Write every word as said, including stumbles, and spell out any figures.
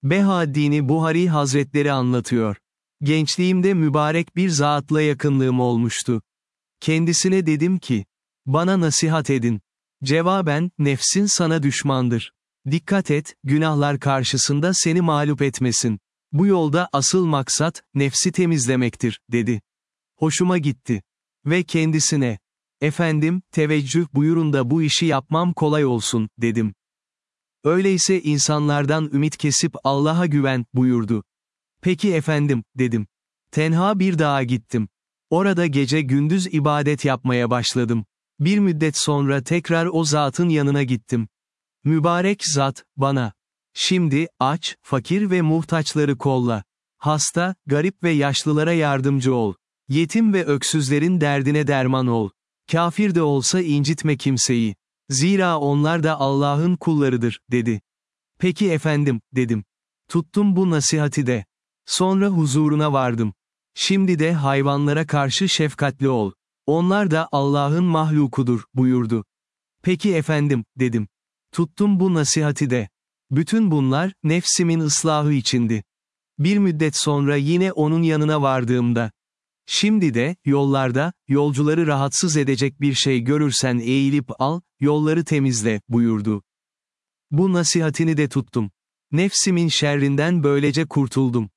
Behaddin Buhari Hazretleri anlatıyor. Gençliğimde mübarek bir zatla yakınlığım olmuştu. Kendisine dedim ki, bana nasihat edin. Cevaben, nefsin sana düşmandır. Dikkat et, günahlar karşısında seni mağlup etmesin. Bu yolda asıl maksat, nefsi temizlemektir, dedi. Hoşuma gitti. Ve kendisine, efendim, teveccüh buyurun da bu işi yapmam kolay olsun, dedim. Öyleyse insanlardan ümit kesip Allah'a güven, buyurdu. Peki efendim, dedim. Tenha bir dağa gittim. Orada gece gündüz ibadet yapmaya başladım. Bir müddet sonra tekrar o zatın yanına gittim. Mübarek zat, bana, şimdi, aç, fakir ve muhtaçları kolla. Hasta, garip ve yaşlılara yardımcı ol. Yetim ve öksüzlerin derdine derman ol. Kafir de olsa incitme kimseyi. Zira onlar da Allah'ın kullarıdır, dedi. Peki efendim, dedim. Tuttum bu nasihati de. Sonra huzuruna vardım. Şimdi de hayvanlara karşı şefkatli ol. Onlar da Allah'ın mahlukudur, buyurdu. Peki efendim, dedim. Tuttum bu nasihati de. Bütün bunlar, nefsimin ıslahı içindi. Bir müddet sonra yine onun yanına vardığımda, şimdi de, yollarda, yolcuları rahatsız edecek bir şey görürsen eğilip al, yolları temizle, buyurdu. Bu nasihatini de tuttum. Nefsimin şerrinden böylece kurtuldum.